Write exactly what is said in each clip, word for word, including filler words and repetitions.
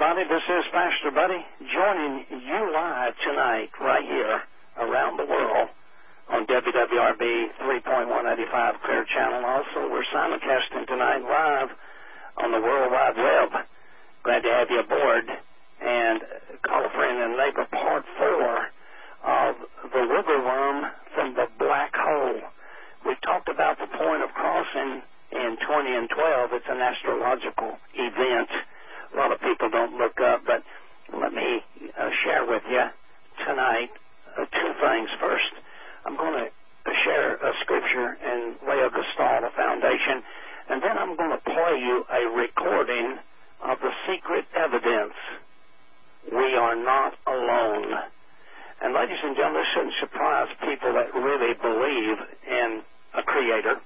everybody. This is Pastor Buddy joining you live tonight right here around the world on W W R B three point one eighty-five Clear Channel. Also, we're simulcasting tonight live on the World Wide Web. Glad to have you aboard. And call a friend and neighbor, part four of the river worm from the black hole. We talked about the point of crossing in twenty and twelve. It's an astrological event. A lot of people don't look up, but let me uh, share with you tonight uh, two things. First, I'm going to share a scripture and lay a gestalt, a foundation, and then I'm going to play you a recording of the secret evidence. We are not alone. And ladies and gentlemen, this shouldn't surprise people that really believe in a creator,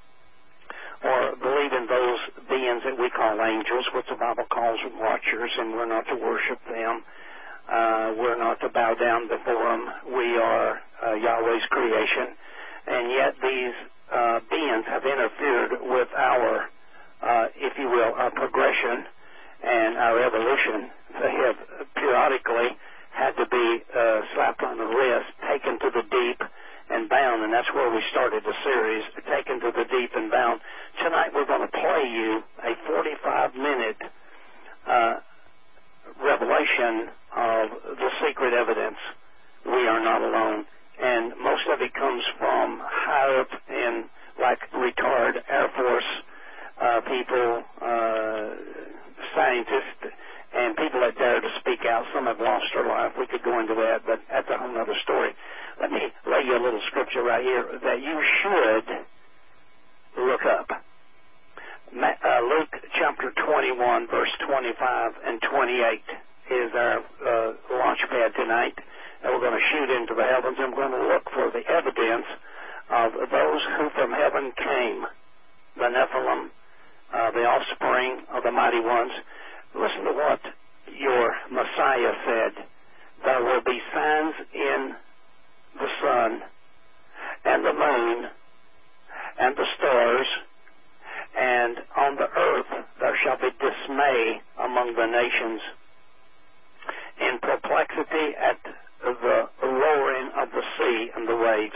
or believe in those beings that we call angels, which the Bible calls watchers, and we're not to worship them. Uh, we're not to bow down before them. We are uh, Yahweh's creation. And yet these uh, beings have interfered with our, uh, if you will, our progression and our evolution. They have periodically had to be uh, slapped on the wrist, taken to the deep, and bound, and that's where we started the series, Taken to the Deep and Bound. Tonight we're going to play you a forty-five minute uh, revelation of the secret evidence. We are not alone. And most of it comes from high up in, like, retired Air Force uh, people, uh, scientists, and people that dare to speak out. Some have lost their life. We could go into that, but that's a whole other story. Let me lay you a little scripture right here that you should look up. Uh, Luke chapter twenty-one, verse twenty-five and twenty-eight is our uh, launch pad tonight. And we're going to shoot into the heavens, and we're going to look for the evidence of those who from heaven came, the Nephilim, uh, the offspring of the mighty ones. Listen to what your Messiah said. There will be signs in the sun and the moon and the stars, and on the earth there shall be dismay among the nations, in perplexity at the roaring of the sea and the waves,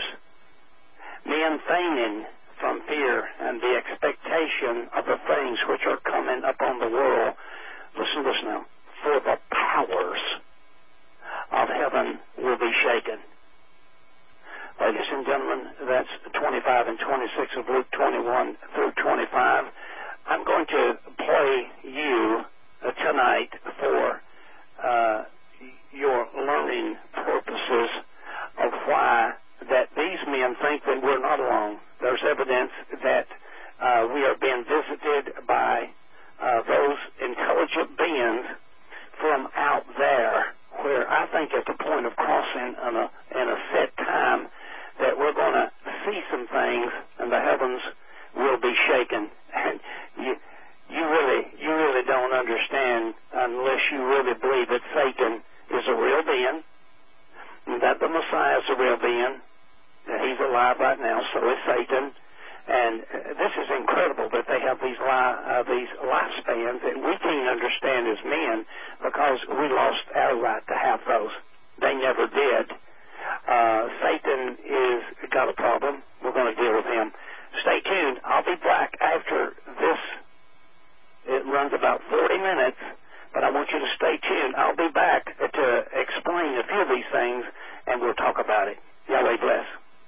men fainting from fear and the expectation of the things which are coming upon the world. Listen to this now. For the powers of heaven will be shaken. Ladies and gentlemen, that's twenty-five and twenty-six of Luke twenty-one through twenty-five. I'm going to play you uh, tonight for uh, your learning purposes of why that these men think that we're not alone. There's evidence that uh, we are being visited by uh, those intelligent beings from out there, where I think at the point of crossing in a, in a set time that we're going to see some things and the heavens will be shaken. And you, you really, you really don't understand unless you really believe that Satan is a real being, that the Messiah is a real being, that he's alive right now, so is Satan. And this is incredible that they have these li- uh, these lifespans that we can't understand as men, because we lost our right to have those. They never did. Uh, Satan is got a problem. We're going to deal with him. Stay tuned. I'll be back after this. It runs about forty minutes, but I want you to stay tuned. I'll be back to explain a few of these things, and we'll talk about it. Yahweh bless.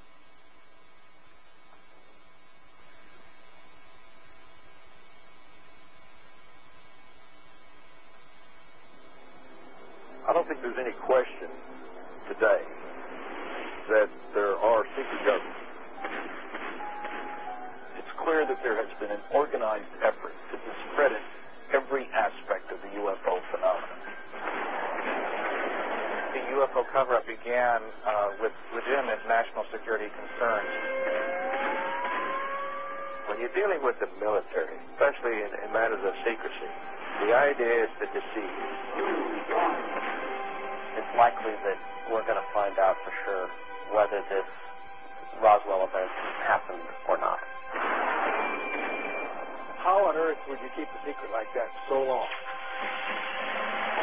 I don't think there's any question today that there are secret governments. It's clear that there has been an organized effort to discredit every aspect of the U F O phenomenon. The U F O cover-up began uh, with legitimate national security concerns. When you're dealing with the military, especially in, in matters of secrecy, the idea is to deceive. It's likely that we're going to find out for sure whether this Roswell event happened or not. How on earth would you keep a secret like that so long?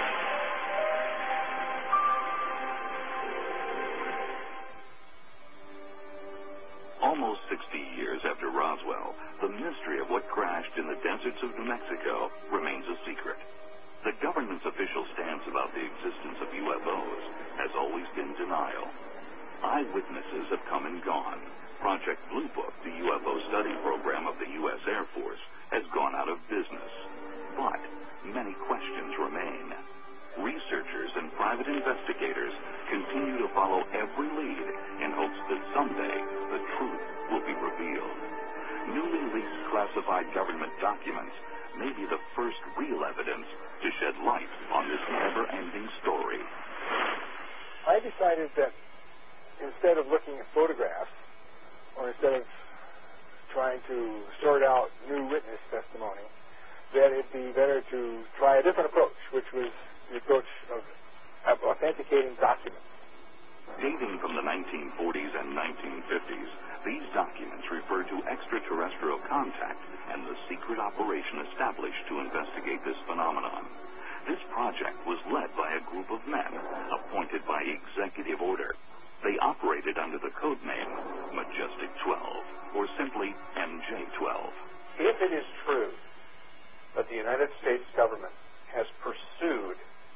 sixty years after Roswell, the mystery of what crashed in the deserts of New Mexico remains a secret. The government's official stance about the existence of U F Os has always been denial. Eyewitnesses have come and gone. Project Blue Book, the U F O study program of the U S Air Force, has gone out of business. But many questions remain. Researchers and private investigators continue to follow every lead in hopes that someday the truth will be revealed. Newly leaked classified government documents may be the first real evidence to shed light on this never-ending story. I decided that instead of looking at photographs, or instead of trying to sort out new witness testimony, that it'd be better to try a different approach, which was the approach of authenticating documents. Dating from the nineteen forties and nineteen fifties, these documents refer to extraterrestrial contact and the secret operation established to investigate this phenomenon. This project was led by a group of men appointed by executive order. They operated under the code name Majestic twelve, or simply M J twelve. If it is true that the United States government has pursued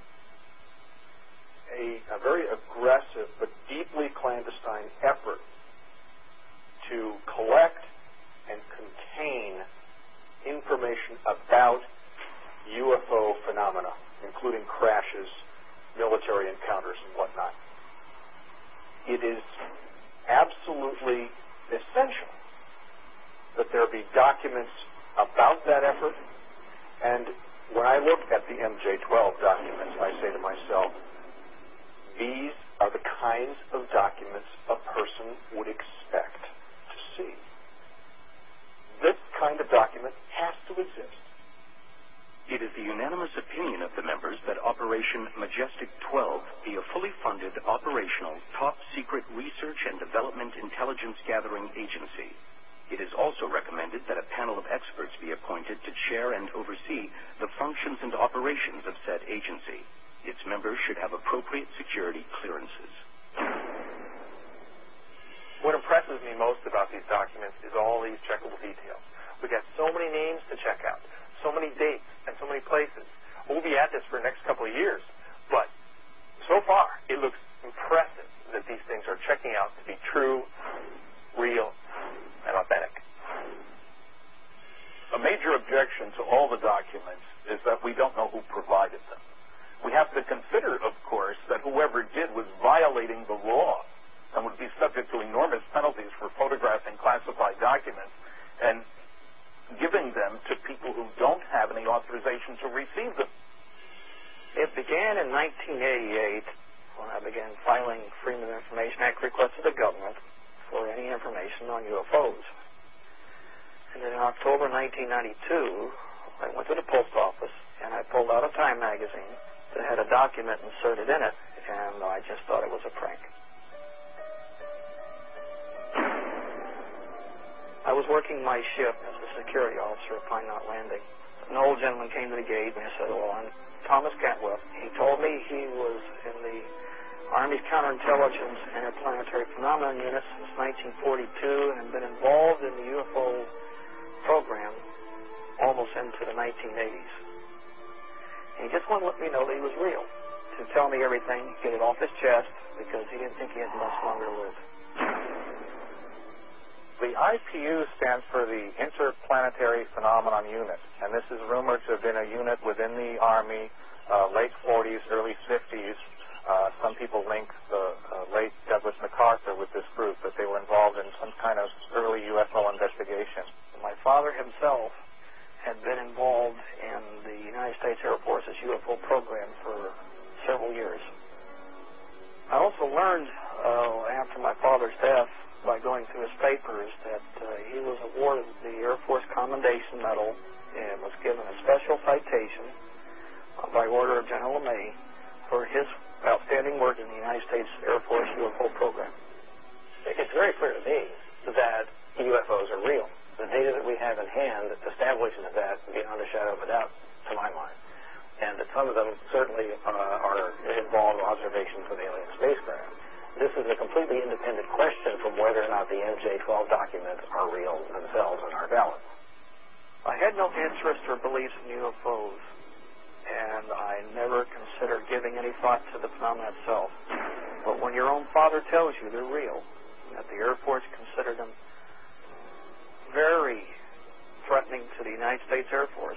a, a very aggressive but deeply clandestine effort to collect and contain information about U F O phenomena, including crashes, military encounters, and whatnot, it is absolutely essential that there be documents about that effort. And when I look at the M J twelve documents, I say to myself, these are the kinds of documents a person would expect to see. This kind of document has to exist. It is the unanimous opinion of the members that Operation Majestic twelve be a fully funded, operational, top-secret research and development intelligence gathering agency. It is also recommended that a panel of experts be appointed to chair and oversee the functions and operations of said agency. Its members should have appropriate security clearances. What impresses me most about these documents is all these checkable details. We got so many names to check out, so many dates, and so many places. We'll be at this for the next couple of years, but so far it looks impressive that these things are checking out to be true, real, and authentic. A major objection to all the documents is that we don't know who provided them. We have to consider, of course, that whoever did was violating the law and would be subject to enormous penalties for photographing classified documents and giving them to people who don't have any authorization to receive them. It began in nineteen eighty-eight when I began filing Freedom of Information Act requests to the government for any information on U F Os. And then in October nineteen ninety-two, I went to the post office and I pulled out a Time magazine that had a document inserted in it, and I just thought it was a prank. I was working my shift as a security officer at Pine Knot Landing. An old gentleman came to the gate and he said, well, I'm Thomas Cantwell. He told me he was in the Army's Counterintelligence Interplanetary Phenomenon Unit since nineteen forty-two and had been involved in the U F O program almost into the nineteen eighties. And he just wanted to let me know that he was real, to tell me everything, get it off his chest, because he didn't think he had much longer to live. The I P U stands for the Interplanetary Phenomenon Unit, and this is rumored to have been a unit within the Army, uh, late forties, early fifties. Uh, some people link the uh, late Douglas MacArthur with this group, that they were involved in some kind of early U F O investigation. My father himself had been involved in the United States Air Force's U F O program for several years. I also learned uh, after my father's death, by going through his papers, that uh, he was awarded the Air Force Commendation Medal and was given a special citation uh, by order of General LeMay for his outstanding work in the United States Air Force U F O program. It's very clear to me that U F Os are real. The data that we have in hand establishes that beyond a shadow of a doubt, to my mind. And that some of them certainly uh, are involved observations with alien spacecraft. This is a completely independent question from whether or not the M J twelve documents are real themselves and are valid. I had no interest or beliefs in U F Os, and I never considered giving any thought to the phenomenon itself. But when your own father tells you they're real, that the Air Force considered them very threatening to the United States Air Force,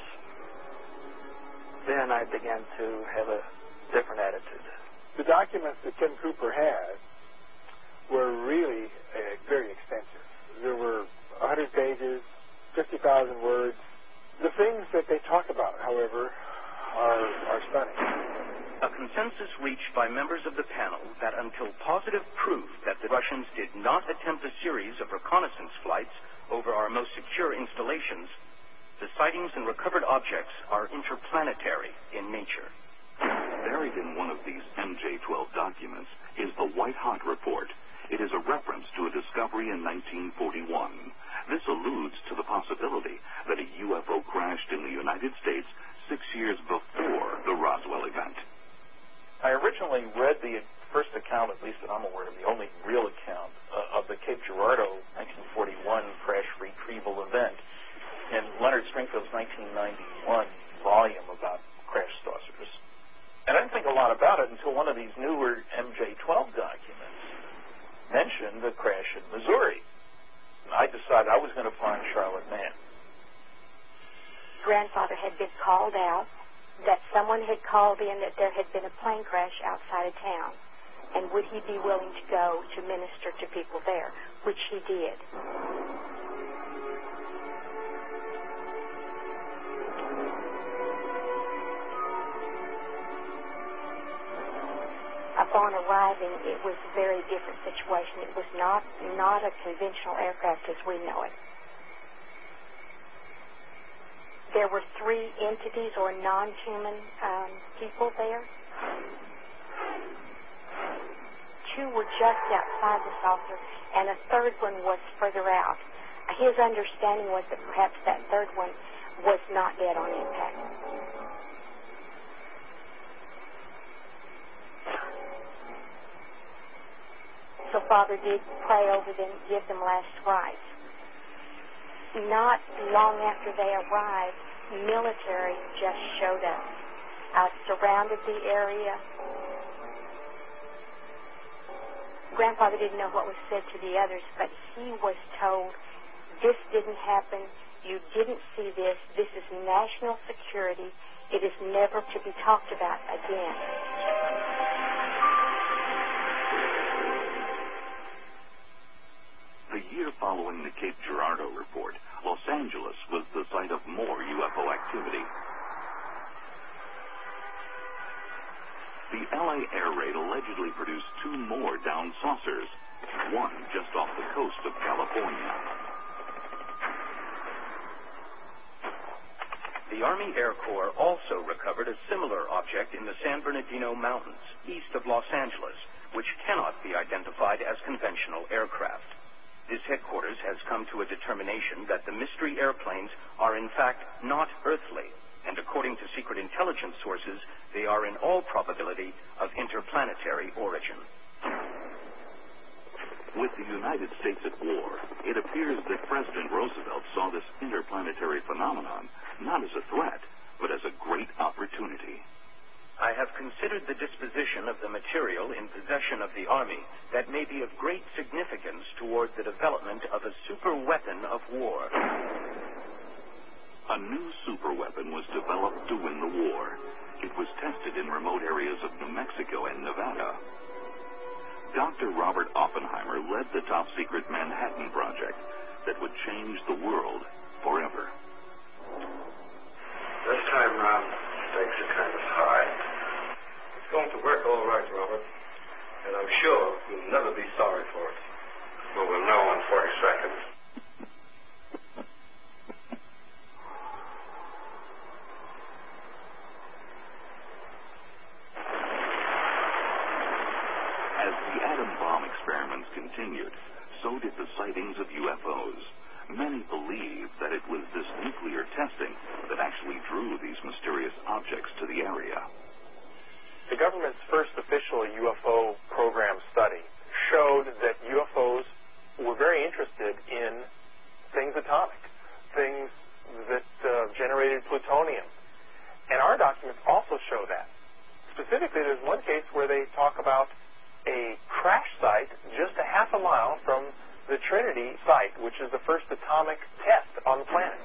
then I began to have a different attitude. The documents that Tim Cooper had were really uh, very extensive. There were one hundred pages, fifty thousand words. The things that they talk about, however, are, are stunning. A consensus reached by members of the panel that until positive proof that the Russians did not attempt a series of reconnaissance flights over our most secure installations, the sightings and recovered objects are interplanetary in nature. Buried in one of these M J twelve documents is the White Hot Report. It is a reference to a discovery in nineteen forty-one. This alludes to the possibility that a U F O crashed in the United States six years before the Roswell event. I originally read the first account, at least that I'm aware of, the only real account uh, of the Cape Girardeau nineteen forty-one crash retrieval event in Leonard Stringfield's nineteen ninety-one volume about crash saucers. And I didn't think a lot about it until one of these newer M J twelve documents mentioned the crash in Missouri. And I decided I was going to find Charlotte Mann. Grandfather had been called out, that someone had called in that there had been a plane crash outside of town, and would he be willing to go to minister to people there, which he did. Upon arriving, it was a very different situation. It was not, not a conventional aircraft as we know it. There were three entities or non-human um, people there. Two were just outside the saucer, and a third one was further out. His understanding was that perhaps that third one was not dead on impact. So Father did pray over them, give them last rites. Not long after they arrived, military just showed up. I surrounded the area. Grandfather didn't know what was said to the others, but he was told, this didn't happen, you didn't see this, this is national security, it is never to be talked about again. The year following the Cape Girardeau report, Los Angeles was the site of more U F O activity. The L A air raid allegedly produced two more downed saucers, one just off the coast of California. The Army Air Corps also recovered a similar object in the San Bernardino Mountains, east of Los Angeles, which cannot be identified as conventional aircraft. This headquarters has come to a determination that the mystery airplanes are in fact not earthly, and according to secret intelligence sources, they are in all probability of interplanetary origin. With the United States at war, it appears that President Roosevelt saw this interplanetary phenomenon not as a threat, but as a great opportunity. I have considered the disposition of the material in possession of the Army that may be of great significance toward the development of a super weapon of war. A new super weapon was developed to win the war. It was tested in remote areas of New Mexico and Nevada. Doctor Robert Oppenheimer led the top-secret Manhattan Project that would change the world forever. This time round, stakes are kind of high. It's going to work all right, Robert. And I'm sure you'll never be sorry for it. Well, we'll know in forty seconds. As the atom bomb experiments continued, so did the sightings of U F Os. Many believe that it was this nuclear testing that actually drew these mysterious objects to the area. The government's first official U F O program study showed that U F Os were very interested in things atomic, things that uh, generated plutonium. And our documents also show that. Specifically, there's one case where they talk about a crash site just a half a mile from the Trinity site, which is the first atomic test on the planet.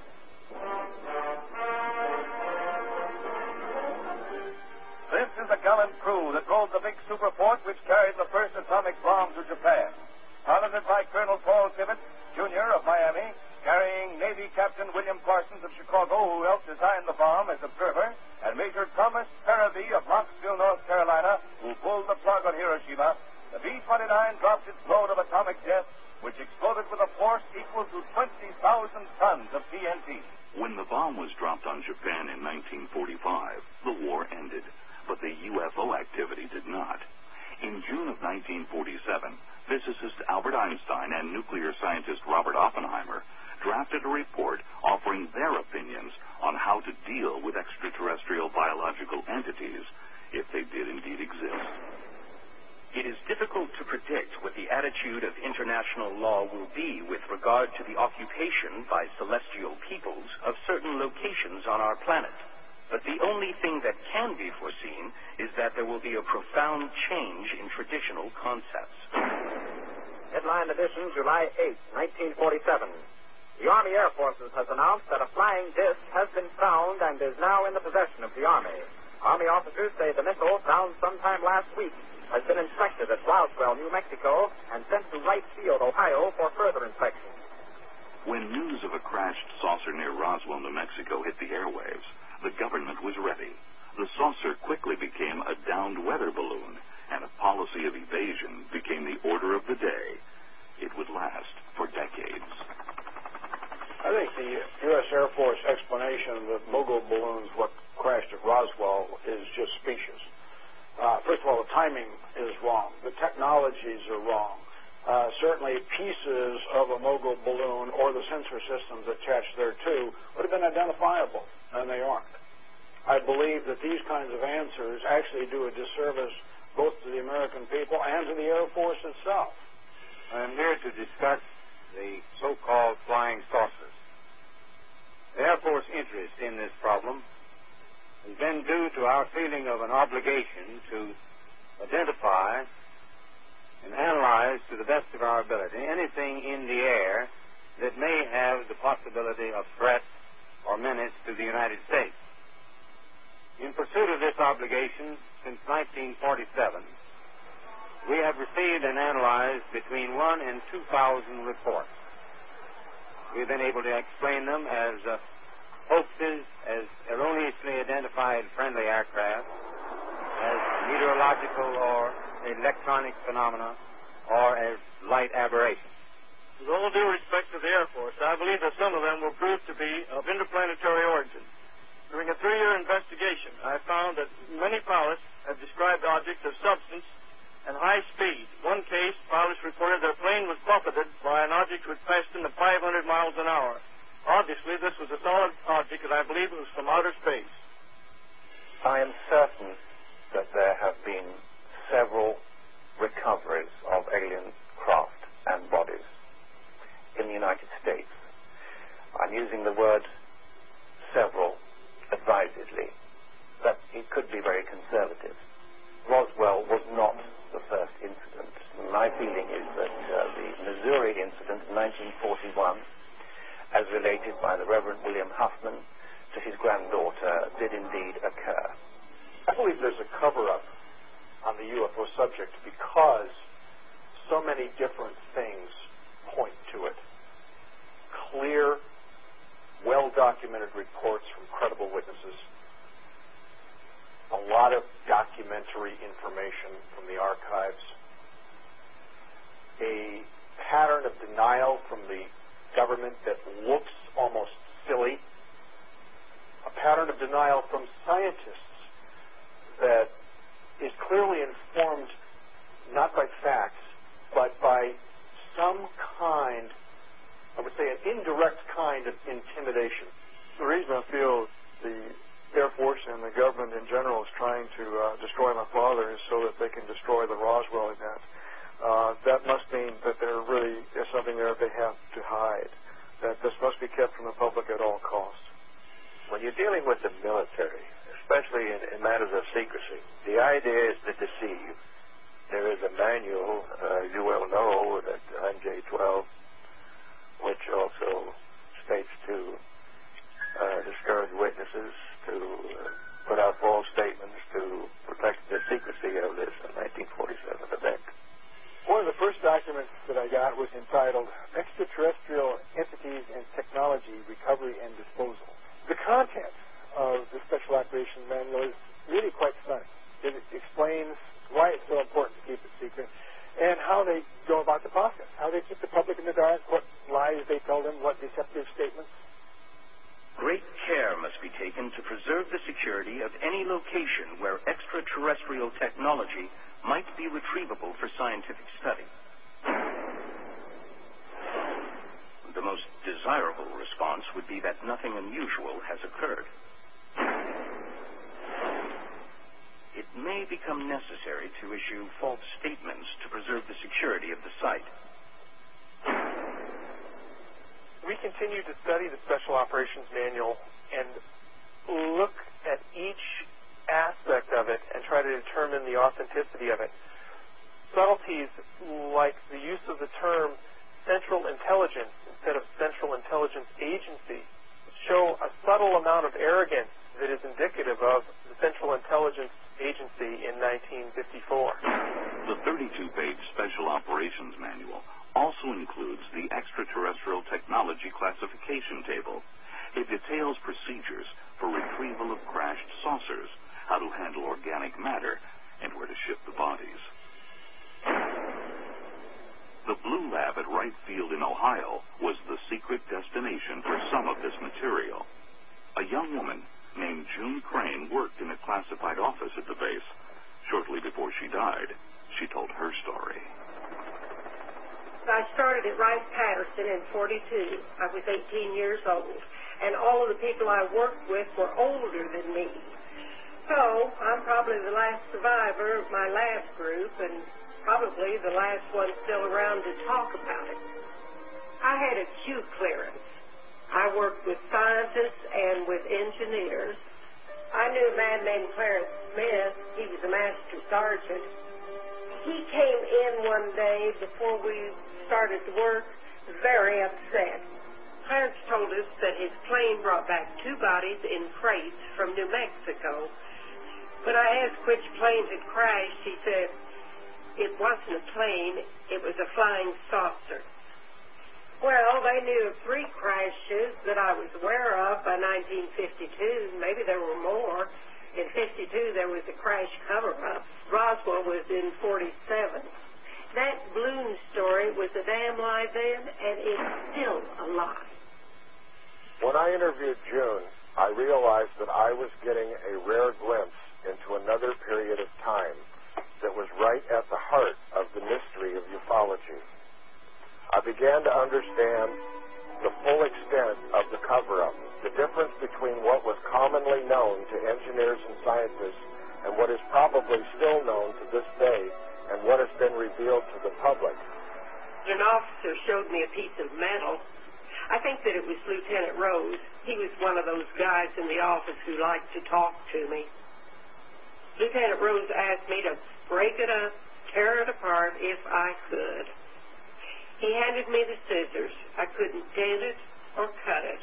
This is the gallant crew that rode the big superport which carried the first atomic bomb to Japan. Piloted by Colonel Paul Tibbets, Junior of Miami, carrying Navy Captain William Parsons of Chicago, who helped design the bomb as observer, and Major Thomas Farabee of Knoxville, North Carolina, who pulled the plug on Hiroshima, the B twenty-nine dropped its load of atomic death, which exploded with a force equal to twenty thousand tons of T N T. When the bomb was dropped on Japan in nineteen forty-five, the war ended, but the U F O activity did not. In June of nineteen forty-seven, physicist Albert Einstein and nuclear scientist Robert Oppenheimer drafted a report offering their opinions on how to deal with extraterrestrial biological entities if they did indeed exist. It is difficult to predict what the attitude of international law will be with regard to the occupation by celestial peoples of certain locations on our planet. But the only thing that can be foreseen is that there will be a profound change in traditional concepts. Headline edition, July eighth, nineteen forty-seven. The Army Air Forces has announced that a flying disc has been found and is now in the possession of the Army. Army officers say the missile, found sometime last week, has been inspected at Roswell, New Mexico, and sent to Wright Field, Ohio, for further inspection. When news of a crashed saucer near Roswell, New Mexico hit the airwaves, the government was ready. The saucer quickly became a downed weather balloon, and a policy of evasion became the order of the day. It would last for decades. I think the U S Air Force explanation that Mogul balloons, what crashed at Roswell, is just specious. Uh, first of all, the timing is wrong. The technologies are wrong. Uh, certainly pieces of a Mogul balloon or the sensor systems attached thereto would have been identifiable, and they aren't. I believe that these kinds of answers actually do a disservice both to the American people and to the Air Force itself. I'm here to discuss the so-called flying saucers. The Air Force interest in this problem has been due to our feeling of an obligation to identify and analyze to the best of our ability anything in the air that may have the possibility of threat or menace to the United States. In pursuit of this obligation, since nineteen forty-seven, we have received and analyzed between one and two thousand reports. We've been able to explain them as uh, hoaxes, as erroneously identified friendly aircraft, as meteorological or electronic phenomena, or as light aberrations. With all due respect to the Air Force, I believe that some of them will prove to be of interplanetary origin. During a three-year investigation, I found that many pilots have described objects of substance and high speed. One case, pilots reported their plane was buffeted by an object which passed them at five hundred miles an hour. Obviously, this was a solid object, and I believe it was from outer space. I am certain that there have been several recoveries of alien craft and bodies in the United States. I'm using the word several advisedly, but it could be very conservative. Roswell was not the first incident. My feeling is that uh, the Missouri incident in nineteen forty-one, as related by the Reverend William Huffman to his granddaughter, did indeed occur. I believe there's a cover-up on the U F O subject because so many different things point to it. Clear, well-documented reports from credible witnesses, a lot of documentary information from the archives, a pattern of denial from the government that looks almost silly, a pattern of denial from scientists that is clearly informed not by facts, but by some kind, I would say an indirect kind of intimidation. The reason I feel the Air Force and the government in general is trying to uh, destroy my father is so that they can destroy the Roswell event. uh, that must mean that there really is something there they have to hide, that this must be kept from the public at all costs. When you're dealing with the military, especially in, in matters of secrecy, the idea is to deceive. There is a manual, uh, you well know, that M J twelve, which also states to uh, discourage witnesses, to uh, put out false statements, to protect the secrecy of this nineteen forty-seven event. One of the first documents that I got was entitled Extraterrestrial Entities and Technology Recovery and Disposal. The content of the Special Operations Manual is really quite stunning. It explains why it's so important to keep it secret and how they go about the process, how they keep the public in the dark, what lies they tell them, what deceptive statements. Great care must be taken to preserve the security of any location where extraterrestrial technology might be retrievable for scientific study. The most desirable response would be that nothing unusual has occurred. It may become necessary to issue false statements to preserve the security of the site. We continue to study the Special Operations Manual and look at each aspect of it and try to determine the authenticity of it. Subtleties like the use of the term Central Intelligence instead of Central Intelligence Agency show a subtle amount of arrogance that is indicative of the Central Intelligence Agency in nineteen fifty-four. The thirty-two page Special Operations Manual also includes the Extraterrestrial Technology Classification Table. It details procedures for retrieval of crashed saucers, how to handle organic matter, and where to ship the bodies. The Blue Lab at Wright Field in Ohio was the secret destination for some of this material. A young woman named June Crane worked in a classified office at the base. Shortly before she died, she told her story. I started at Rice-Patterson in forty-two. I was eighteen years old, and all of the people I worked with were older than me. So I'm probably the last survivor of my last group, and probably the last one still around to talk about it. I had a Q clearance. I worked with scientists and with engineers. I knew a man named Clarence Smith. He was a master sergeant. He came in one day before we started to work, very upset. Clarence told us that his plane brought back two bodies in crates from New Mexico. When I asked which plane had crashed, he said, it wasn't a plane, it was a flying saucer. Well, they knew of three crashes that I was aware of by nineteen fifty-two. Maybe there were more. In fifty-two, there was a crash cover-up. Roswell was in forty-seven. That balloon story was a damn lie then, and it's still a lie. When I interviewed June, I realized that I was getting a rare glimpse into another period of time that was right at the heart of the mystery of ufology. I began to understand the full extent of the cover-up, the difference between what was commonly known to engineers and scientists and what is probably still known to this day and what has been revealed to the public. An officer showed me a piece of metal. I think that it was Lieutenant Rose. He was one of those guys in the office who liked to talk to me. Lieutenant Rose asked me to break it up, tear it apart if I could. He handed me the scissors. I couldn't dent it or cut it.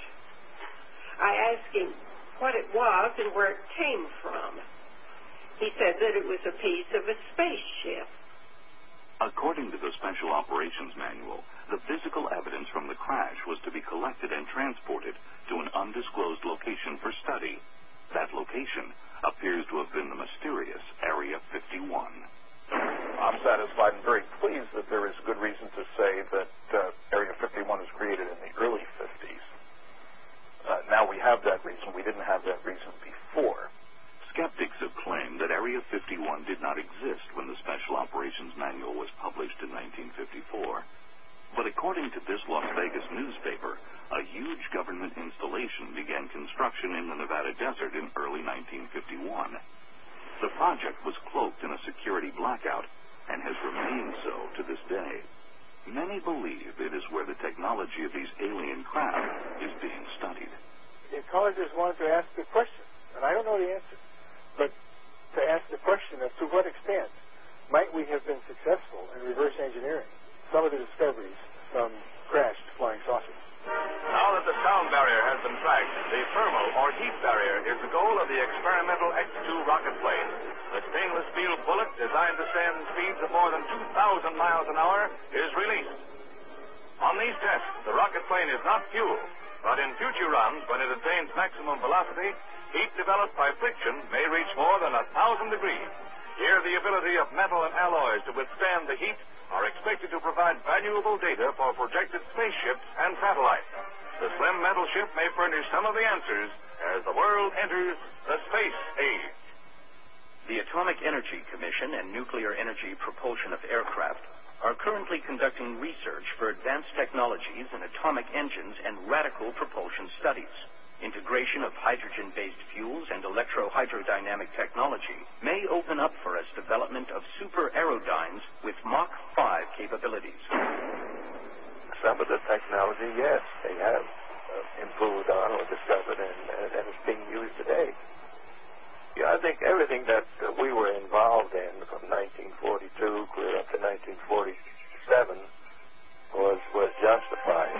I asked him what it was and where it came from. He said that it was a piece of a spaceship. According to the Special Operations Manual, the physical evidence from the crash was to be collected and transported to an undisclosed location for study. That location appears to have been the mysterious Area fifty-one. I'm satisfied and very pleased that there is good reason to say that uh, Area fifty-one was created in the early fifties. Uh, now we have that reason. We didn't have that reason before. Skeptics have claimed that Area fifty-one did not exist when the Special Operations Manual was published in nineteen fifty-four. But according to this Las Vegas newspaper, a huge government installation began construction in the Nevada desert in early nineteen fifty-one. The project was cloaked in a security blackout, and has remained so to this day. Many believe it is where the technology of these alien craft is being studied. The colleges wanted to ask the question, and I don't know the answer, but to ask the question of to what extent might we have been successful in reverse engineering some of the discoveries from crashed flying saucers. Now that the sound barrier has been cracked, the thermal or heat barrier is the goal of the experimental X two rocket plane. The stainless steel bullet, designed to stand speeds of more than two thousand miles an hour, is released. On these tests, the rocket plane is not fueled, but in future runs, when it attains maximum velocity, heat developed by friction may reach more than a thousand degrees. Here, the ability of metal and alloys to withstand the heat are expected to provide valuable data for projected spaceships and satellites. The slim metal ship may furnish some of the answers as the world enters the space age. The Atomic Energy Commission and Nuclear Energy Propulsion of Aircraft are currently conducting research for advanced technologies in atomic engines and radical propulsion studies. Integration of hydrogen-based fuels and electrohydrodynamic technology may open up for us development of super aerodynes with Mach five capabilities. Some of the technology, yes, they have uh, improved on or discovered, and, and, and it's being used today. Yeah, I think everything that uh, we were involved in from nineteen forty-two clear up to nineteen forty-seven was, was justified.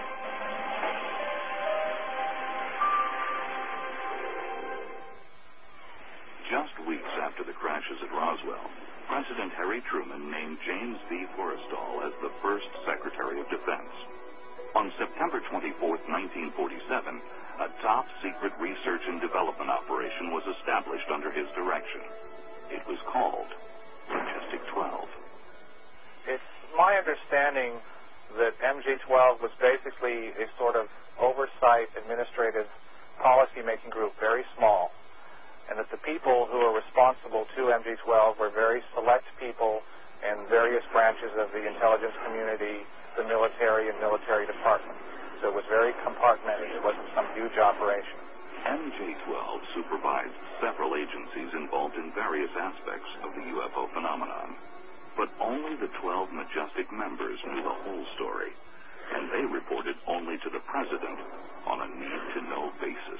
Just weeks after the crashes at Roswell, President Harry Truman named James V. Forrestal as the first Secretary of Defense. On September twenty-fourth, nineteen forty-seven, a top-secret research and development operation was established under his direction. It was called Majestic twelve. It's my understanding that M J twelve was basically a sort of oversight, administrative, policy-making group, very small, and that the people who are responsible to M J twelve were very select people in various branches of the intelligence community, the military and military departments. So it was very compartmented. It wasn't some huge operation. M J twelve supervised several agencies involved in various aspects of the U F O phenomenon. But only the twelve Majestic members knew the whole story, and they reported only to the President on a need-to-know basis.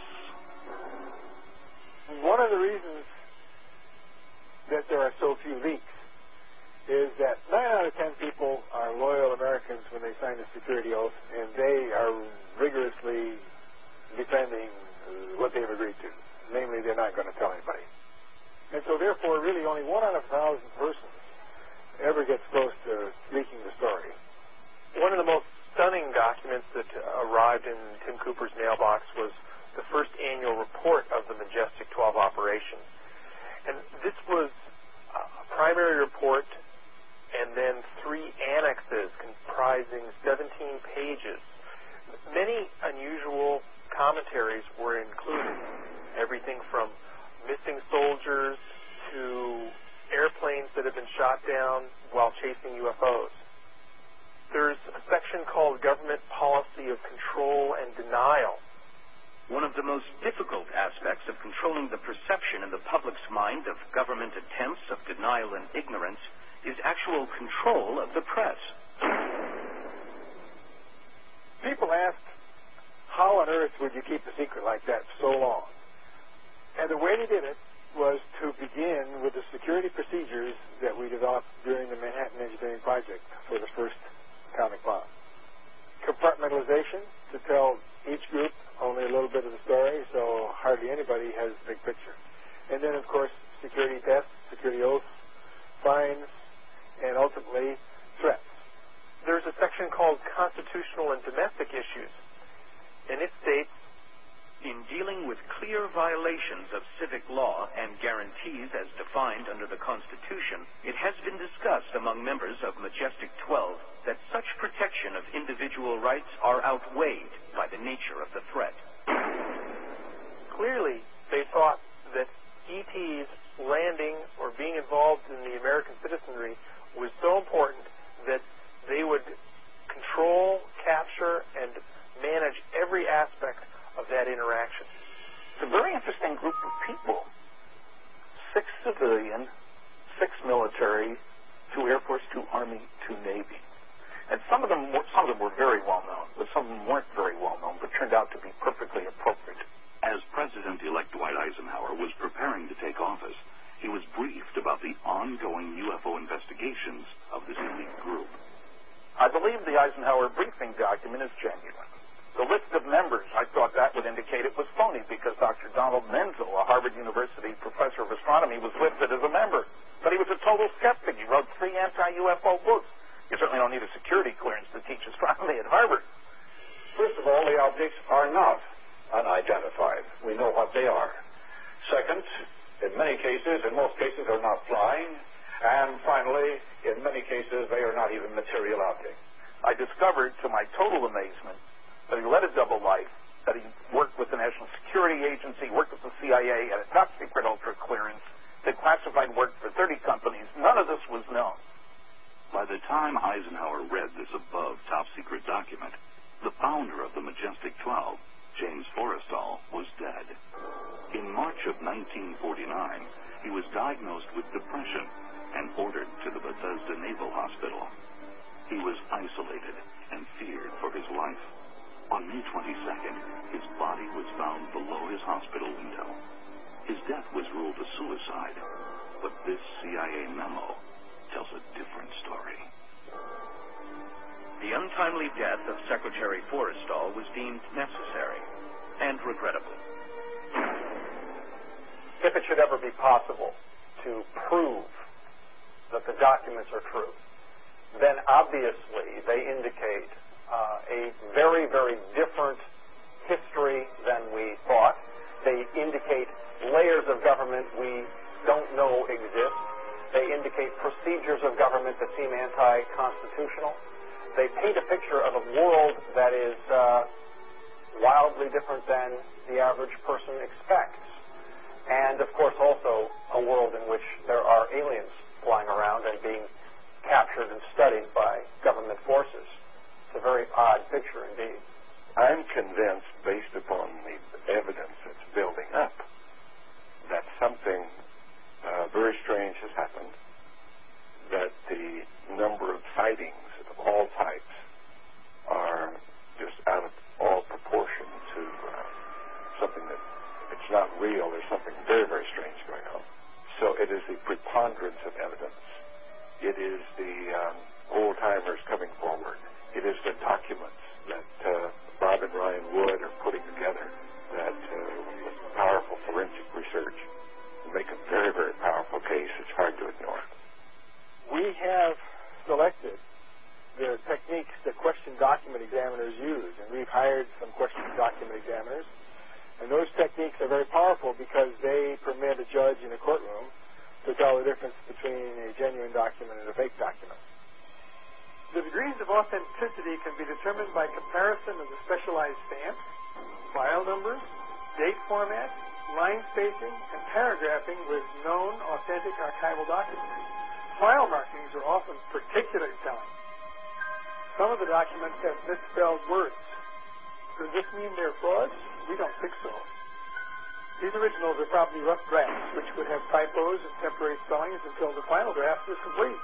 One of the reasons that there are so few leaks is that nine out of ten people are loyal Americans when they sign the security oath, and they are rigorously defending what they've agreed to. Namely, they're not going to tell anybody. And so therefore, really only one out of a thousand persons ever gets close to leaking the story. One of the most stunning documents that arrived in Tim Cooper's mailbox was the first annual report of the Majestic twelve operation. And this was a primary report and then three annexes comprising seventeen pages. Many unusual commentaries were included. Everything from missing soldiers to airplanes that have been shot down while chasing U F Os. There's a section called Government Policy of Control and Denial. One of the most difficult aspects of controlling the perception in the public's mind of government attempts of denial and ignorance is actual control of the press. People asked, how on earth would you keep a secret like that for so long? And the way they did it was to begin with the security procedures that we developed during the Manhattan Engineering Project for the first atomic bomb. Compartmentalization, to tell each group only a little bit of the story, so hardly anybody has the big picture. And then, of course, security tests, security oaths, fines, and ultimately threats. There's a section called Constitutional and Domestic Issues, and it states, in dealing with clear violations of civic law and guarantees as defined under the Constitution, it has been discussed among members of Majestic twelve that such protection of individual rights are outweighed by the nature of the threat. Clearly, they thought that E Ts landing or being involved in the American citizenry was so important that they would control, capture, and manage every aspect of that interaction. It's a very interesting group of people. Six civilian, six military, two Air Force, two Army, two Navy. And some of them, were, some of them were very well known, but some of them weren't very well known, but turned out to be perfectly appropriate. As President-elect Dwight Eisenhower was preparing to take office, he was briefed about the ongoing U F O investigations of this elite group. I believe the Eisenhower briefing document is genuine. The list of members, I thought that would indicate it was phony because Doctor Donald Menzel, a Harvard University professor of astronomy, was listed as a member. But he was a total skeptic. He wrote three anti-U F O books. You certainly don't need a security clearance to teach astronomy at Harvard. First of all, the objects are not unidentified. We know what they are. Second, in many cases, in most cases, they're not flying. And finally, in many cases, they are not even material objects. I discovered, to my total amazement, that he led a double life, that he worked with the National Security Agency, worked with the C I A, had a top-secret ultra clearance, did classified work for thirty companies. None of this was known. By the time Eisenhower read this above top-secret document, the founder of the Majestic twelve, James Forrestal, was dead. In March of nineteen forty-nine, he was diagnosed with depression and ordered to the Bethesda Naval Hospital. He was isolated and feared for his life. On May twenty-second, his body was found below his hospital window. His death was ruled a suicide, but this C I A memo tells a different story. The untimely death of Secretary Forrestal was deemed necessary and regrettable. If it should ever be possible to prove that the documents are true, then obviously they indicate uh, a very, very different history than we thought. They indicate layers of government we don't know exist. They indicate procedures of government that seem anti-constitutional. They paint a picture of a world that is uh, wildly different than the average person expects. And, of course, also a world in which there are aliens flying around and being captured and studied by government forces. It's a very odd picture indeed. I'm convinced, based upon the evidence that's building up, that something uh, very strange has happened, that the number of sightings of all types are just out of all proportion to uh, something that, if it's not real, there's something very, very strange going on. So it is the preponderance of evidence. It is the um, old-timers coming forward. It is the documents that uh, Bob and Ryan Wood are putting together that, uh, with powerful forensic research, make a very, very powerful case. It's hard to ignore. We have selected the techniques that question document examiners use, and we've hired some question document examiners. And those techniques are very powerful because they permit a judge in a courtroom to tell the difference between a genuine document and a fake document. The degrees of authenticity can be determined by comparison of the specialized stamps, file numbers, date format, line spacing, and paragraphing with known authentic archival documents. File markings are often particularly telling. Some of the documents have misspelled words. Does this mean they're frauds? We don't think so. These originals are probably rough drafts, which would have typos and temporary spellings until the final draft is complete.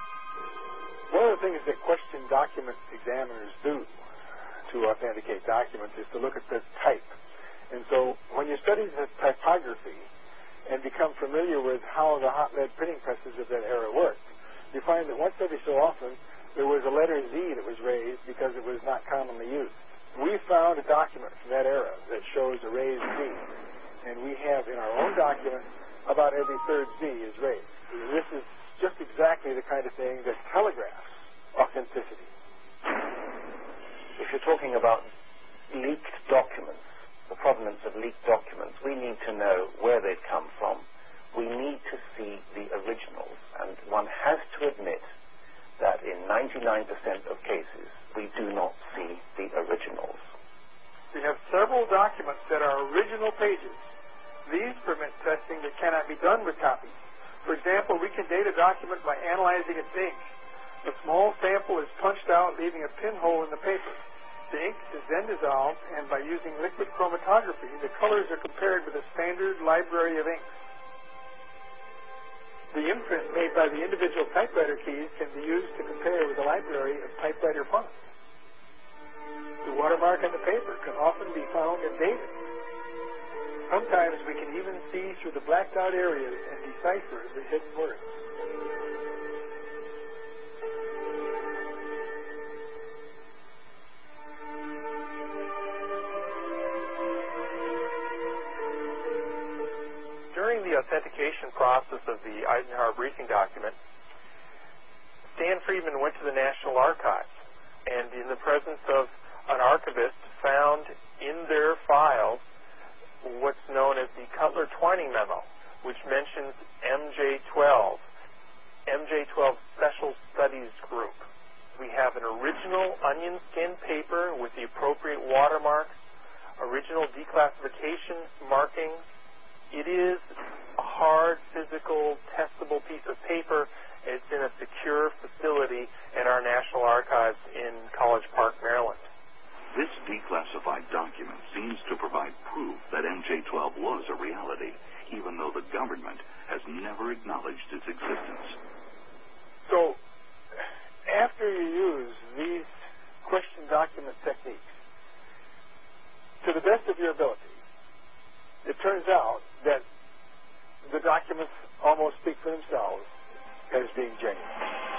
One of the things that question document examiners do to authenticate documents is to look at the type. And so when you study the typography and become familiar with how the hot lead printing presses of that era worked, you find that once every so often there was a letter Z that was raised because it was not commonly used. We found a document from that era that shows a raised Z, and we have in our own document about every third Z is raised. This is just exactly the kind of thing that telegraphs authenticity. If you're talking about leaked documents, the provenance of leaked documents, we need to know where they've come from. We need to see the originals, and one has to admit that in ninety-nine percent of cases, we do not see the originals. We have several documents that are original pages. These permit testing that cannot be done with copies. For example, we can date a document by analyzing its ink. A small sample is punched out, leaving a pinhole in the paper. The ink is then dissolved, and by using liquid chromatography, the colors are compared with a standard library of inks. The imprint made by the individual typewriter keys can be used to compare with a library of typewriter fonts. The watermark on the paper can often be found and dated. Sometimes we can even see through the blacked out areas and decipher the hidden words. During the authentication process of the Eisenhower briefing document, Stan Friedman went to the National Archives and, in the presence of an archivist, found in their files what's known as the Cutler-Twining Memo, which mentions M J twelve, M J twelve Special Studies Group. We have an original onion skin paper with the appropriate watermarks, original declassification markings. It is a hard, physical, testable piece of paper. It's in a secure facility at our National Archives in College Park, Maryland. This declassified document seems to provide proof that M J twelve was a reality, even though the government has never acknowledged its existence. So, after you use these question document techniques, to the best of your ability, it turns out that the documents almost speak for themselves as being genuine.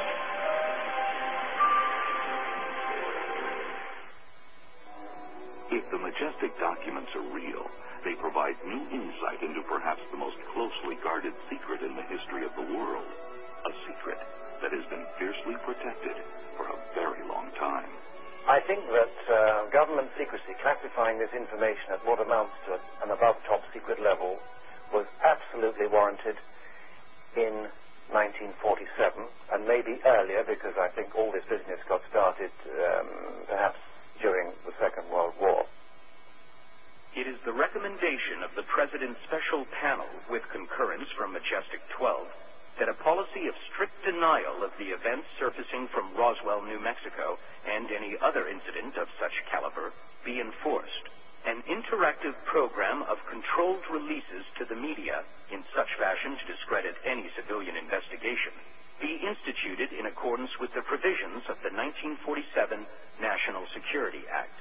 If the majestic documents are real, they provide new insight into perhaps the most closely guarded secret in the history of the world. A secret that has been fiercely protected for a very long time. I think that uh, government secrecy, classifying this information at what amounts to an above top secret level, was absolutely warranted in nineteen forty-seven, and maybe earlier, because I think all this business got started um, perhaps during the Second World War. It is the recommendation of the President's Special Panel, with concurrence from Majestic twelve, that a policy of strict denial of the events surfacing from Roswell, New Mexico, and any other incident of such caliber be enforced. An interactive program of controlled releases to the media in such fashion to discredit any civilian investigation be instituted in accordance with the provisions of the nineteen forty-seven National Security Act.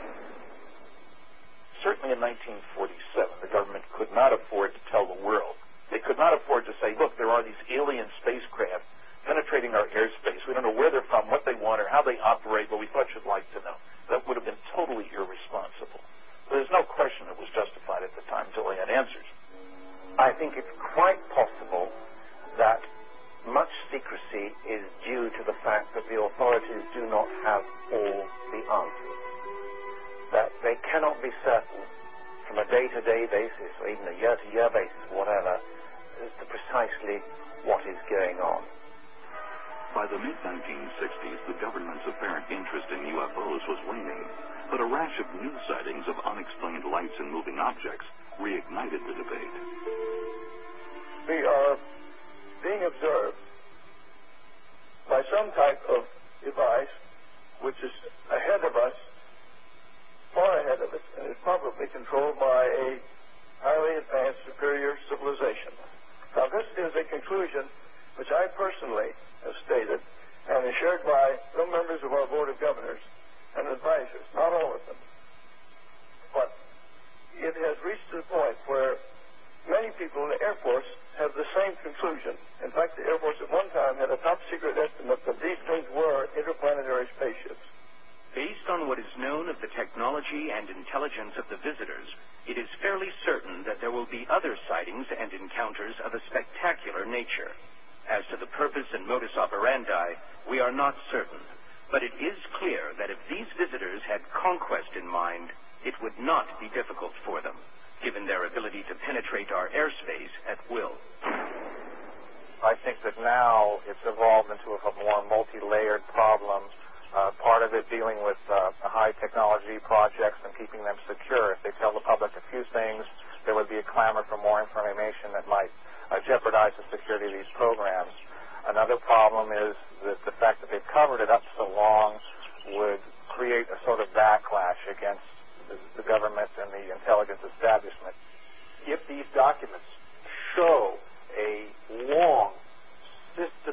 Certainly in nineteen forty-seven, the government could not afford to tell the world. They could not afford to say, look, there are these alien spacecraft penetrating our airspace. We don't know where they're from, what they want, or how they operate, but we thought you'd like to know. That would have been totally irresponsible. There's no question it was justified at the time until they had answers. I think it's quite possible that much secrecy is due to the fact that the authorities do not have all the answers. That they cannot be certain from a day-to-day basis or even a year-to-year basis, whatever, as to precisely what is going on. By the mid nineteen sixties, the government's apparent interest in U F Os was waning, but a rash of new sightings of unexplained lights and moving objects reignited the debate. We are being observed by some type of device which is ahead of us, far ahead of us, and is probably controlled by a highly advanced superior civilization. Now, this is a conclusion which I personally have stated and is shared by some members of our Board of Governors and advisors, not all of them. But it has reached the point where many people in the Air Force have the same conclusion. In fact, the Air Force at one time had a top secret estimate that these things were interplanetary spaceships. Based on what is known of the technology and intelligence of the visitors, it is fairly certain that there will be other sightings and encounters of a spectacular nature. As to the purpose and modus operandi, we are not certain, but it is clear that if these visitors had conquest in mind, it would not be difficult for them, given their ability to penetrate our airspace at will. I think that now it's evolved into a more multi-layered problem, uh, part of it dealing with uh, high technology projects and keeping them secure. If they tell the public a few things, there would be a clamor for more information that might uh, jeopardize the security of these programs. Another problem is that the fact that they've covered it up so long would create a sort of backlash against the, the government and the intelligence establishment. If these documents show a long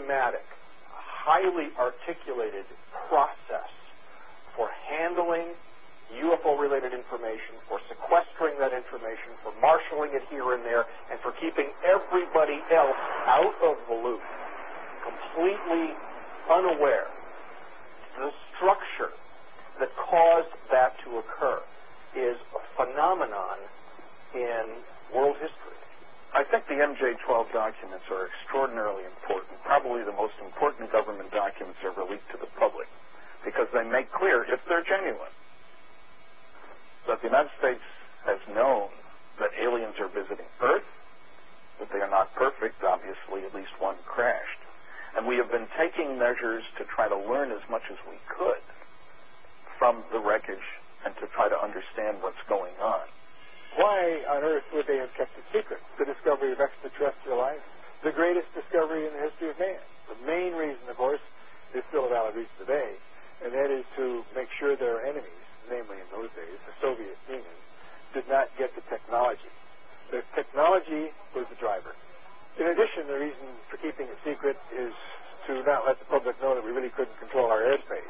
systematic, highly articulated process for handling U F O-related information, for sequestering that information, for marshaling it here and there, and for keeping everybody else out of the loop, completely unaware. The structure that caused that to occur is a phenomenon in world history. I think the M J twelve documents are extraordinarily important, probably the most important government documents ever leaked to the public, because they make clear, if they're genuine, that the United States has known that aliens are visiting Earth, that they are not perfect, obviously at least one crashed, and we have been taking measures to try to learn as much as we could from the wreckage and to try to understand what's going on. Why on earth would they have kept it secret? The discovery of extraterrestrial life, the greatest discovery in the history of man. The main reason, of course, is still a valid reason today, and that is to make sure their enemies, namely in those days, the Soviet Union, did not get the technology. The technology was the driver. In addition, the reason for keeping it secret is to not let the public know that we really couldn't control our airspace.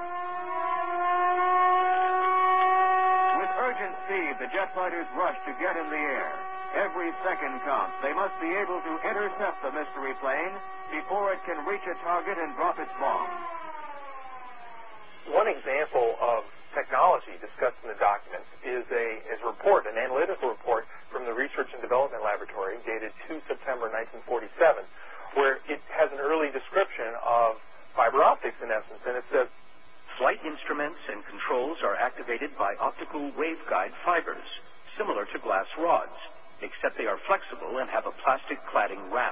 With urgent speed, the jet fighters rush to get in the air. Every second counts. They must be able to intercept the mystery plane before it can reach a target and drop its bomb. One example of technology discussed in the documents is a, is a report, an analytical report from the Research and Development Laboratory dated the second of September nineteen forty-seven, where it has an early description of fiber optics in essence, and it says, flight instruments and controls are activated by optical waveguide fibers, similar to glass rods, except they are flexible and have a plastic cladding wrap.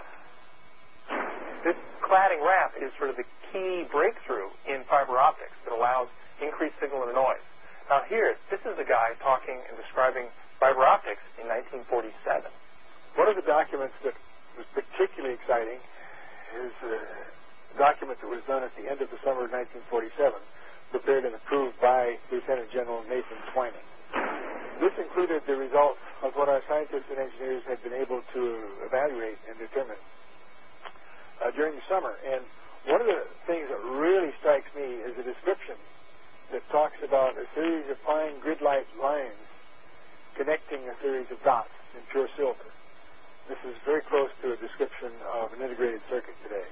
This cladding wrap is sort of the key breakthrough in fiber optics that allows increased signal and noise. Now here, this is a guy talking and describing fiber optics in nineteen forty-seven. One of the documents that was particularly exciting is a document that was done at the end of the summer of nineteen forty-seven, prepared and approved by Lieutenant General Nathan Twining. This included the results of what our scientists and engineers had been able to evaluate and determine uh, during the summer. And one of the things that really strikes me is a description that talks about a series of fine grid-like lines connecting a series of dots in pure silver. This is very close to a description of an integrated circuit today.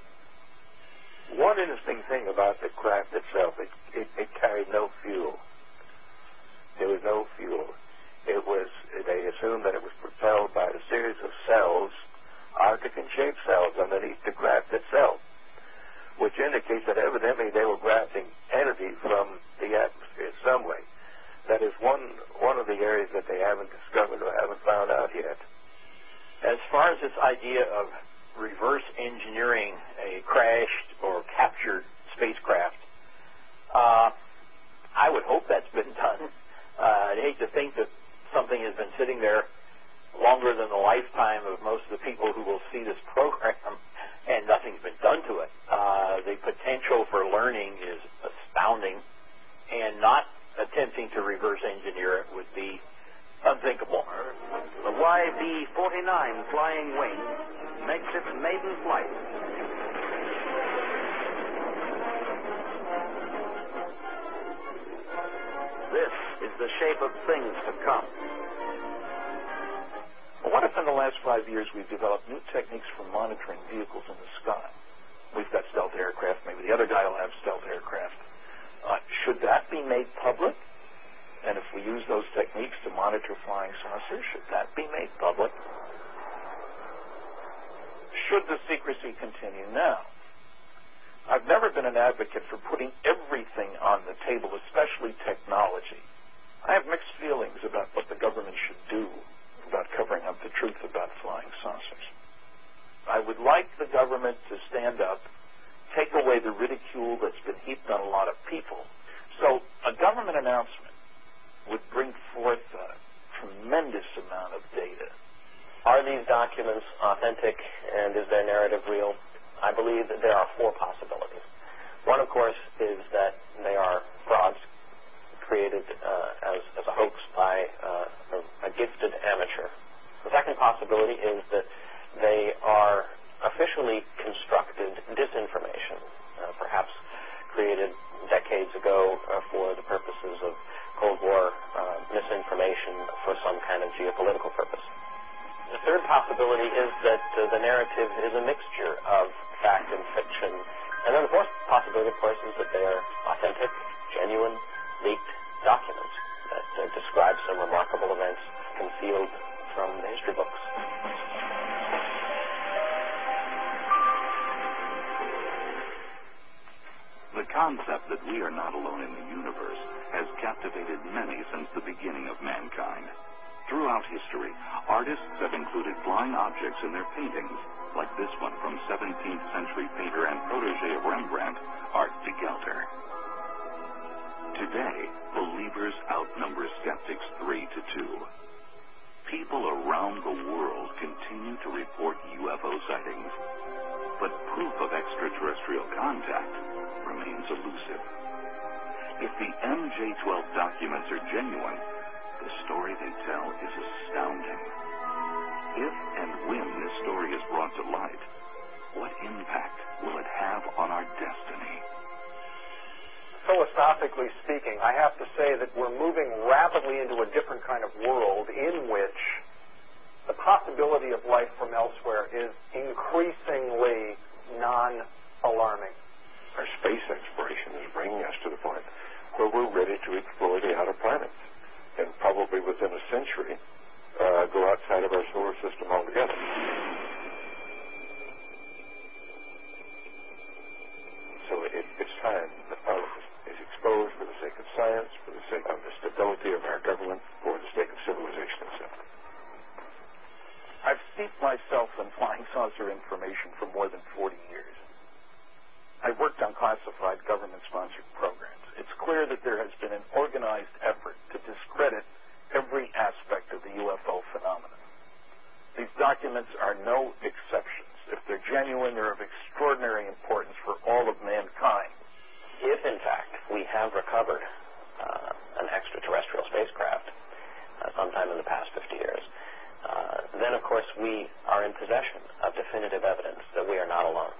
One interesting thing about the craft itself, it, it, it carried no fuel. There was no fuel. It was, they assumed that it was propelled by a series of cells, Arctic and shaped cells underneath the craft itself, which indicates that evidently they were grasping energy from the atmosphere in some way. That is one one of the areas that they haven't discovered or haven't found out yet. As far as this idea of reverse engineering a crashed or captured spacecraft, uh, I would hope that's been done. Uh, I'd hate to think that something has been sitting there longer than the lifetime of most of the people who will see this program, and nothing's been done to it. Uh, the potential for learning is astounding, and not attempting to reverse engineer it would be unthinkable. The Y B forty-nine Flying Wing makes its maiden flight. This is the shape of things to come. What if in the last five years we've developed new techniques for monitoring vehicles in the sky? We've got stealth aircraft. Maybe the other guy will have stealth aircraft. Uh, should that be made public? And if we use those techniques to monitor flying saucers, should that be made public? Should the secrecy continue now? I've never been an advocate for putting everything on the table, especially technology. I have mixed feelings about what the government should do about covering up the truth about flying saucers. I would like the government to stand up, take away the ridicule that's been heaped on a lot of people. So a government announcement would bring forth a tremendous amount of data. Are these documents authentic, and is their narrative real? I believe that there are four possibilities. One, of course, is that they are frauds created uh, as, as a hoax by uh, a, a gifted amateur. The second possibility is that they are officially constructed disinformation, uh, perhaps created decades ago uh, for the purposes of Cold War uh, misinformation for some kind of geopolitical purpose. The third possibility is that uh, the narrative is a mixture of fact and fiction. And then the fourth possibility, of course, is that they are authentic, genuine, leaked documents that uh, describe some remarkable events concealed from the history books. The concept that we are not alone in the universe has captivated many since the beginning of mankind. Throughout history, artists have included flying objects in their paintings, like this one from seventeenth century painter and protege of Rembrandt, Art de Gelder. Today, believers outnumber skeptics three to two. People around the world continue to report U F O sightings, but proof of extraterrestrial contact remains elusive. If the M J twelve documents are genuine, the story they tell is astounding. If and when this story is brought to light, what impact will it have on our destiny? Philosophically speaking, I have to say that we're moving rapidly into a different kind of world in which the possibility of life from elsewhere is increasingly non-alarming. Our space exploration is bringing us to the point where we're ready to explore the outer planets, and probably within a century uh, go outside of our solar system altogether. So it, it's time that all of this is exposed for the sake of science, for the sake of the stability of our government, for the sake of civilization itself. I've steeped myself in flying saucer information for more than forty years. I've worked on classified government-sponsored programs. It's clear that there has been an organized effort to discredit every aspect of the U F O phenomenon. These documents are no exceptions. If they're genuine, they're of extraordinary importance for all of mankind. If, in fact, we have recovered uh, an extraterrestrial spacecraft uh, sometime in the past fifty years, uh, then, of course, we are in possession of definitive evidence that we are not alone.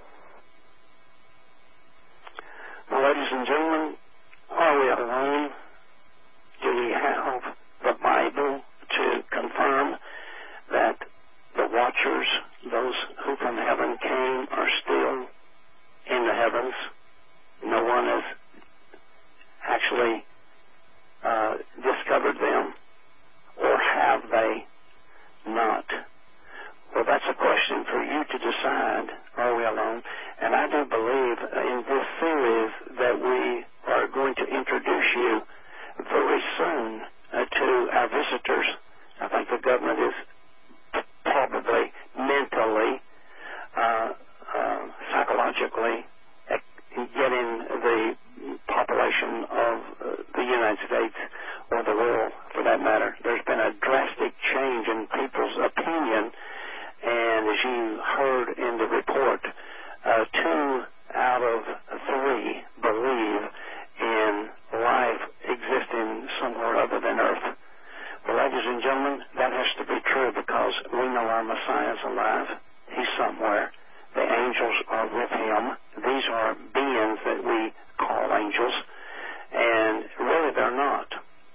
Well, ladies and gentlemen, are we alone? Do we have the Bible to confirm that the watchers, those who from heaven came, are still in the heavens? No one has actually uh, discovered them, or have they not? Well, that's a question for you to decide. Are we alone? And I do believe in this series that we are going to introduce you very soon uh, to our visitors. I think the government is probably mentally, uh, uh, psychologically uh, getting the population of uh, the United States, or the world for that matter. There's been a drastic change in people's opinion. And as you heard in the report, uh, two out of three believe in life existing somewhere other than Earth. Well, ladies and gentlemen, that has to be true because we know our Messiah is alive. He's somewhere. The angels are with him. These are beings that we call angels, and really they're not.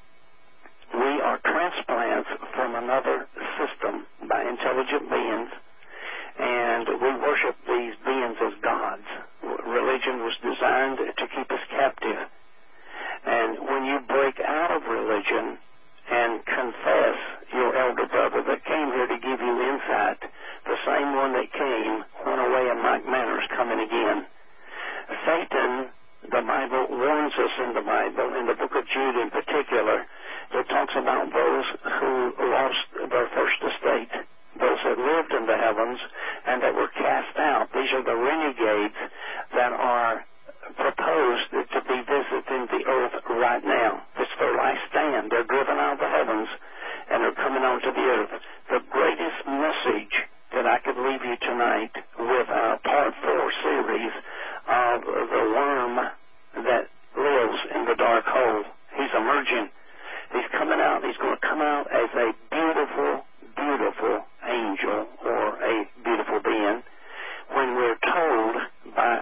We are transplants from another system by intelligent beings, and we worship these beings as gods. Religion was designed to keep us captive. And when you break out of religion and confess your elder brother that came here to give you insight, the same one that came went away and like manner is coming again. Satan, the Bible warns us in the Bible, in the book of Jude in particular, it talks about those who lost their first estate, those that lived in the heavens and that were cast out. These are the renegades that are proposed to be visiting the earth right now. It's their last stand. They're driven out of the heavens and they're coming onto the earth. The greatest message that I could leave you tonight with our part four series of the worm that lives in the dark hole. He's emerging. He's coming out. He's going to come out as a beautiful, beautiful angel or a beautiful being. When we're told by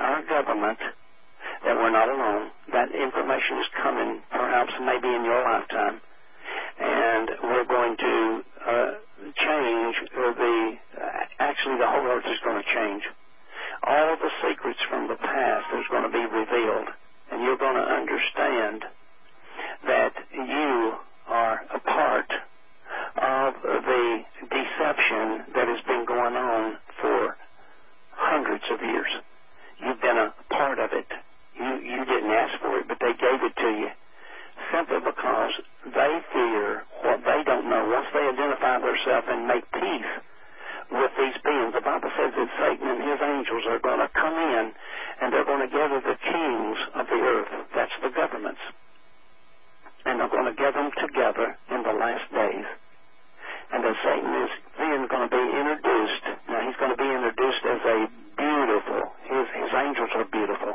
change. All of the secrets from the past is going to be revealed, and you're going to understand that you are a part of the deception that has been going on for hundreds of years. You've been a part of it. You, you didn't ask for it, but they gave it to you simply because they fear what they don't know. Once they identify themselves and make peace with these beings, the Bible says that Satan and his angels are going to come in and they're going to gather the kings of the earth. That's the governments. And they're going to gather them together in the last days. And then Satan is then going to be introduced. Now, he's going to be introduced as a beautiful, his, his angels are beautiful.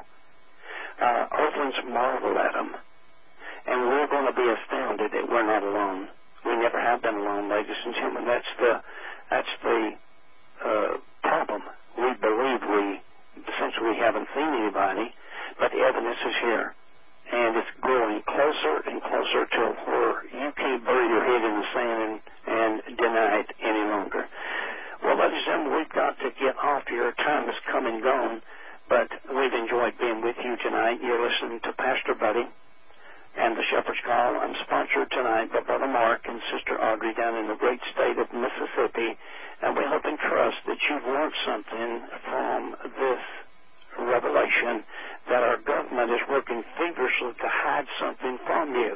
Uh, earthlings marvel at him. And we're going to be astounded that we're not alone. We never have been alone, ladies and gentlemen. That's the, that's the uh, problem. We believe we, since we haven't seen anybody, but the evidence is here. And it's growing closer and closer to where you can't bury your head in the sand and, and deny it any longer. Well, ladies and gentlemen, we've got to get off here. Time has come and gone, but we've enjoyed being with you tonight. You're listening to Pastor Buddy and the Shepherd's Call. I'm sponsored tonight by Brother Mark and Sister Audrey down in the great state of Mississippi, and we hope and trust that you've learned something from this revelation that our government is working feverishly to hide something from you,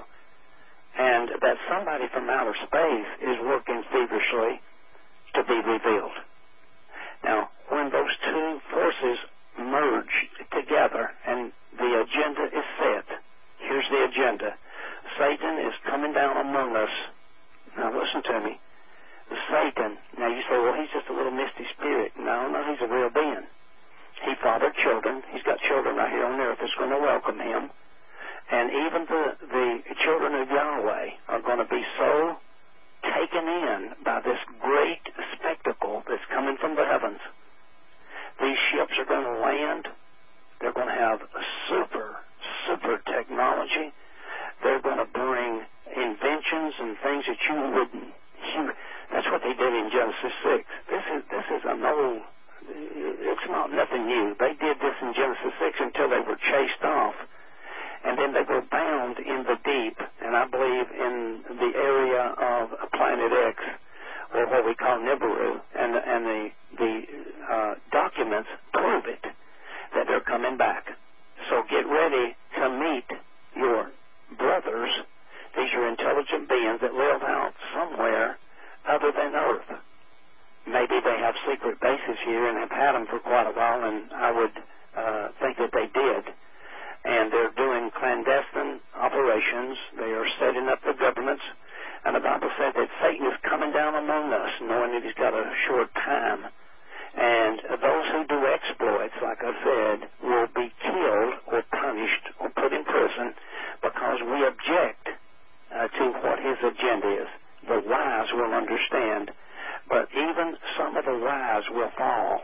and that somebody from outer space is working feverishly to be revealed. Now, when those two forces merge together and the agenda is set, here's the agenda. Satan is coming down among us. Now, listen to me. Satan, now you say, well, he's just a little misty spirit. No, no, he's a real being. He fathered children. He's got children right here on earth that's going to welcome him. And even the, the children of Yahweh are going to be so taken in by this great spectacle that's coming from the heavens. These ships are going to land. They're going to have super, super technology. They're going to bring inventions and things that you wouldn't. You, that's what they did in Genesis six. This is this is an old. It's not nothing new. They did this in Genesis six until they were chased off. And then they were bound in the deep, and I believe in the area of Planet X, or what we call Nibiru, and, and the, the uh, documents prove it, that they're coming back. So get ready to meet your brothers. These are intelligent beings that live out somewhere other than Earth. Maybe they have secret bases here and have had them for quite a while, and I would uh, think that they did. And they're doing clandestine operations. They are setting up the governments. And the Bible said that Satan is coming down among us, knowing that he's got a short time. And those who do exploits, like I said, will be killed or punished or put in prison because we object uh, to what his agenda is. The wise will understand. But even some of the wise will fall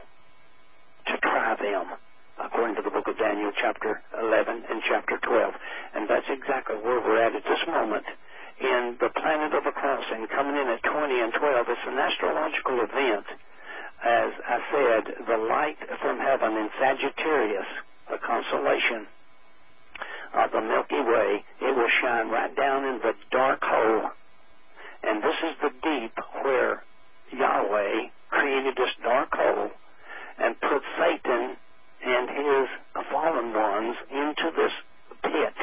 to try them, according to the book of Daniel, chapter eleven and chapter twelve. And that's exactly where we're at at this moment in the planet of the crossing, coming in at twenty and twelve. It's an astrological event. As I said, the light from heaven in Sagittarius, the constellation of the Milky Way, it will shine right down in the dark hole. And this is the deep where Yahweh created this dark hole and put Satan and his fallen ones into this pit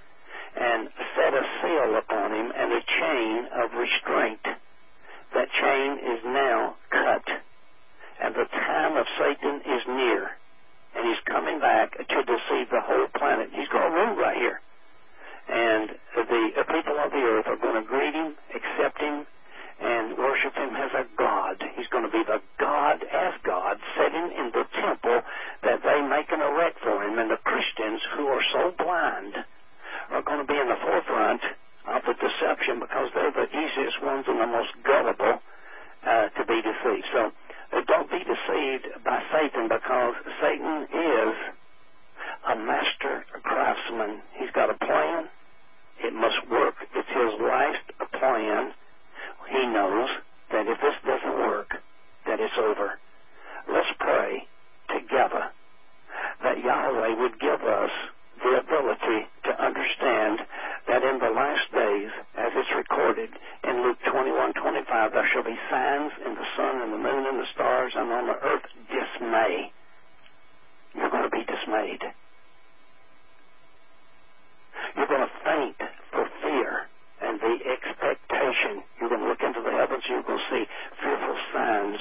and set a seal upon him and a chain of restraint. That chain is now cut, and the time of Satan is near, and he's coming back to deceive the whole planet. He's going to rule right here, and the people of the earth are going to greet him, accept him, and worship him as a god. He's going to be the God as God, sitting in the temple that they make an erect for him. And the Christians who are so blind are going to be in the forefront of the deception because they're the easiest ones and the most gullible uh, to be deceived. So uh, don't be deceived by Satan, because Satan is a master craftsman. He's got a plan. It must work. It's his last plan. He knows that if this doesn't work, that it's over. Let's pray see signs in the sun and the moon and the stars, and on the earth dismay. You're going to be dismayed. You're going to faint for fear and the expectation. You're going to look into the heavens, you're going to see fearful signs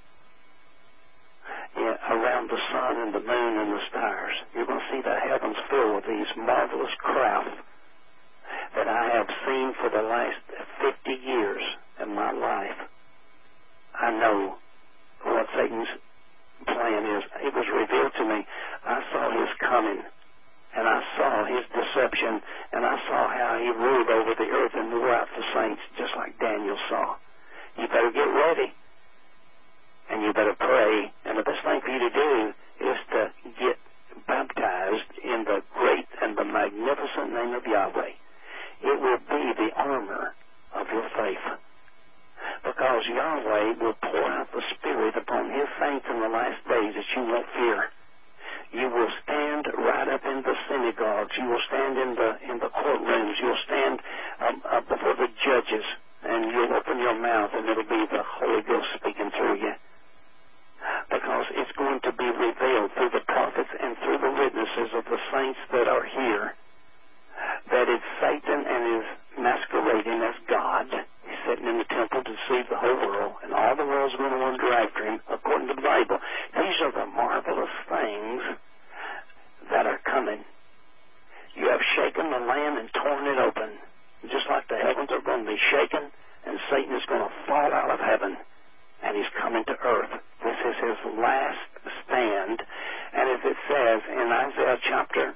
yeah, around the sun and the moon and the stars. You're going to see the heavens filled with these marvelous craft that I have seen for the last fifty years in my life. I know what Satan's plan is. It was revealed to me. I saw his coming, and I saw his deception, and I saw how he ruled over the earth and wore out the saints, just like Daniel saw. You better get ready, and you better pray, and the best thing for you to do is to get baptized in the great and the magnificent name of Yahweh. It will be the armor of your faith, because Yahweh will pour out the Spirit upon his saints in the last days that you won't fear. You will stand right up in the synagogues. You will stand in the in the courtrooms. You'll stand um, uh, before the judges, and you'll open your mouth, and it'll be the Holy Ghost speaking through you, because it's going to be revealed through the prophets and through the witnesses of the saints that are here that it's Satan and is masquerading as God. He's sitting in the temple to deceive the whole world, and all the world's going to wander after him, according to the Bible. These are the marvelous things that are coming. You have shaken the land and torn it open, just like the heavens are going to be shaken, and Satan is going to fall out of heaven, and he's coming to earth. This is his last stand, and as it says in Isaiah chapter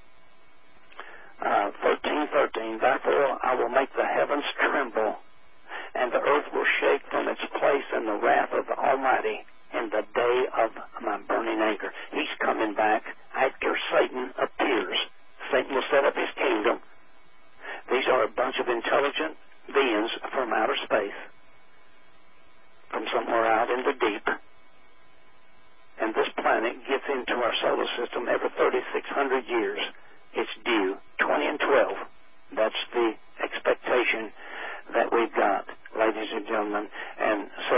Uh, thirteen, thirteen, therefore I will make the heavens tremble, and the earth will shake from its place in the wrath of the Almighty in the day of my burning anger. He's coming back after Satan appears. Satan will set up his kingdom. These are a bunch of intelligent beings from outer space, from somewhere out in the deep. And this planet gets into our solar system every thirty-six hundred years. It's due twenty and twelve. That's the expectation that we've got, ladies and gentlemen. And so